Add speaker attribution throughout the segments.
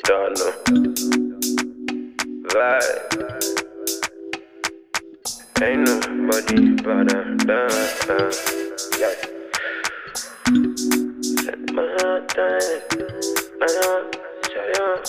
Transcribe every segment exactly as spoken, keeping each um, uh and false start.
Speaker 1: Don't know. Vibe. Ain't nobody but a dance. Yeah. Set my heart down. I don't shut up.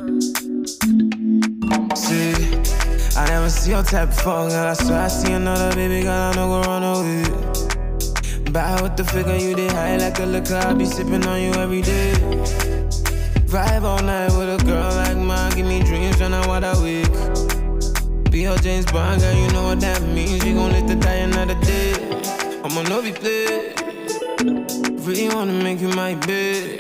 Speaker 2: See, I never see your type before, girl. I swear I see another baby girl, I know go run away. Bad with the figure, you did high like a liquor. I be sipping on you every day. Vibe all night with a girl like mine. Give me dreams when I wide awake. Be your James Bond, girl, you know what that means. You gon' live to die another day. I'ma know be play. Really wanna make you my babe.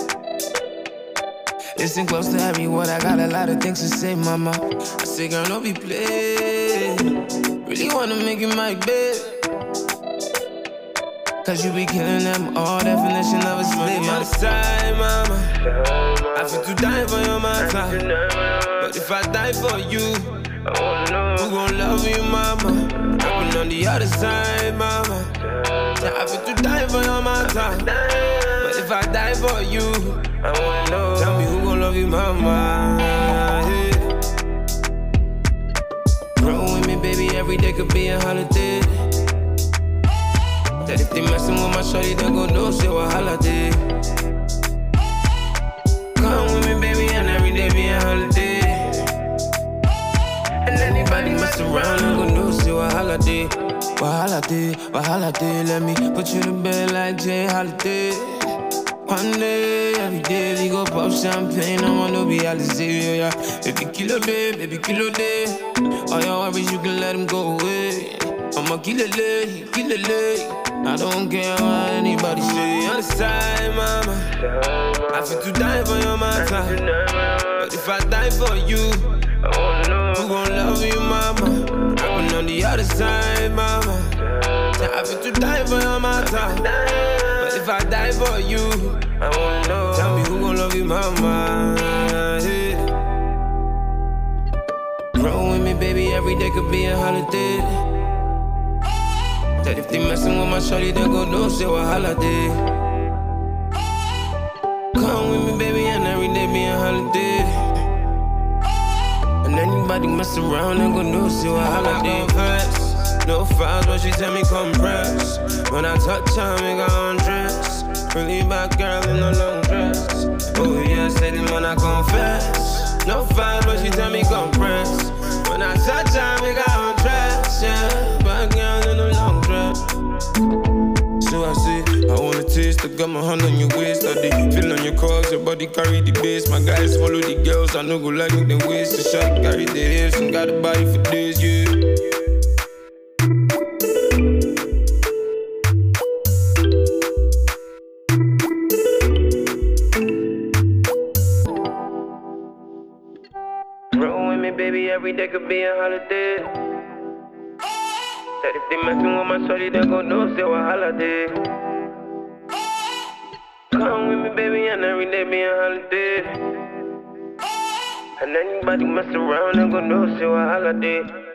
Speaker 2: Listen close to every word, I got a lot of things to say, mama. I say, girl, no be play. Really wanna make you my babe. Cause you be killing them all, definition of a slave. On the side, mama, I feel to die for your mama. But if I die for you, who gon' love you, mama? I've been on the other side, mama. I feel to die for your mama. But if I die for you, I wanna know. Tell me who gon' love you, mama. Yeah. Roll with me, baby, every day could be a holiday. That if they messin' with my shorty, they gon' know shit what holiday. Come with me, baby, and every day be a holiday. And anybody mess around, they gon' know shit what holiday. What holiday, what holiday, let me put you to bed like Jay Holiday. One day, every day, we go pop champagne, I wanna be Alizé, yeah. Baby, kilo day, baby, kilo day. All your worries, you can let them go away. I'ma kill it late, kill it late. I don't care what anybody say. On the side, mama, I feel to die for your mama. But if I die for you, who gon' love you, mama? I've been on the other side, mama. I feel to die for your mama. But if I die for you, I wanna know. Tell me who gon' love you, mama. Yeah. Roll with me, baby, every day could be a holiday. That if they messin' with my shorty, they gon' know shit what holiday. Come with me, baby, and every day be a holiday. And anybody mess around, they gon' know shit what holiday. No files, but she tell me compress. When I touch her, make her undress. Really bad girl in a long dress. Oh yeah, steady when I confess. No files, but she tell me compress. When I touch her, make her undress. Yeah, bad girl in a long dress. So I say, I wanna taste. I got my hand on your waist. I dey feel on your calls, your body carry the bass. My guys follow the girls, I know go like me the waist. The shot carry the hips, and got a body for days, yeah. Baby, every day could be a holiday. That if they messin' with my shorty, they gon' know say what holiday. Come with me, baby, and every day be a holiday. And anybody mess around, they gon' know say what holiday.